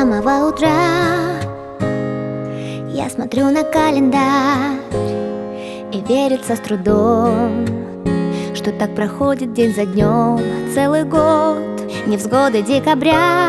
самого утра я смотрю на календарь, и верится с трудом, что так проходит день за днем целый год. Невзгоды декабря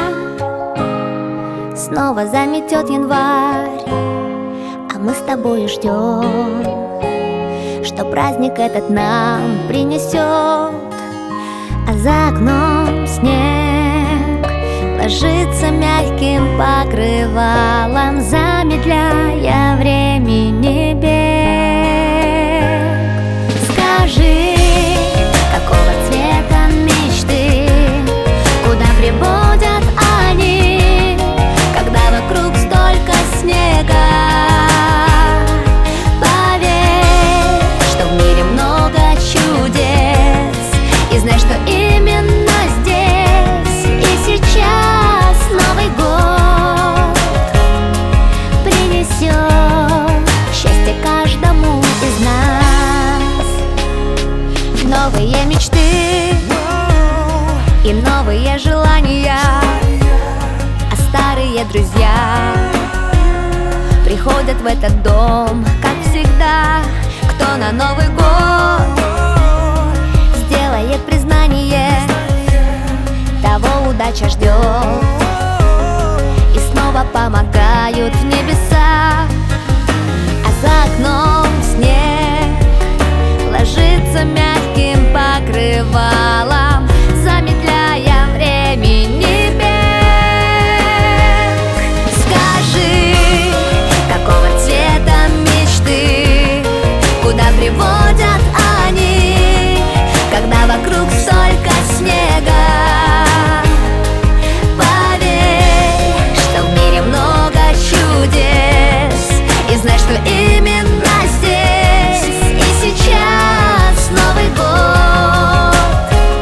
снова заметет январь, а мы с тобой ждем, что праздник этот нам принесет. А за окном снег ложится мягким покрывалом, замедляя времени бег. Скажи, какого цвета мечты, куда приводят они, когда вокруг столько снега? Поверь, что в мире много чудес, и знай, что именно здесь и сейчас Новый год принесет счастье каждому из нас. Новые мечты и новые желания, а старые друзья приходят в этот дом, как всегда. Кто на Новый год сделает признание, того удача ждет, и снова помогают в небеса. А за окном снег ложится мягким покрывалом, замедляя времени бег. Скажи, какого цвета мечты, куда приводят они, когда вокруг столько снега? Поверь, что в мире много чудес, и знай, что именно здесь и сейчас Новый год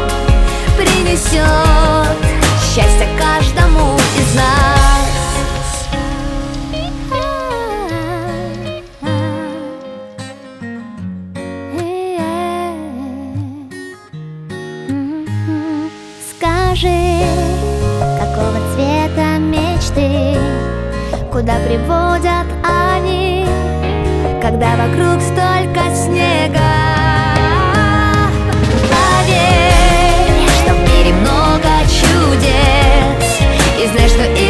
принесет счастье каждому из нас. Скажи, какого цвета мечты, куда приводят они, когда вокруг столько снега? Поверь, что в мире много чудес, и знай, что